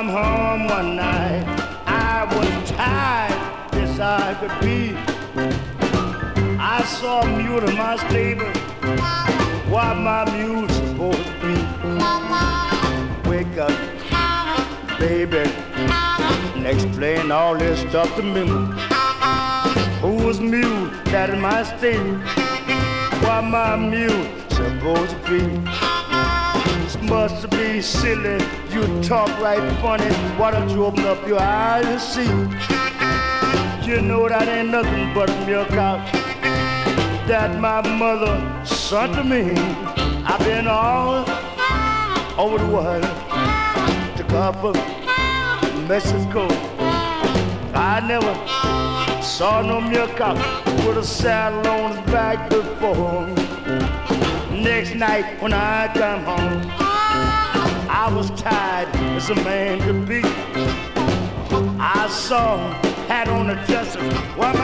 come home one night, I was tired as I could be. I saw a mule in my stable, what my mule's supposed to be. Wake up, baby, and explain all this stuff to me. Who was mule that in my stable? What my mule supposed to be? This must be silly, you talk right funny. Why don't you open up your eyes and see? You know that ain't nothing but milk out that my mother sent to me. I've been all over the world, to Gulf, Mexico. I never saw no milk cow with a saddle on his back before. Next night when I come home, I was tired as a man could be. I saw him had on a justice, what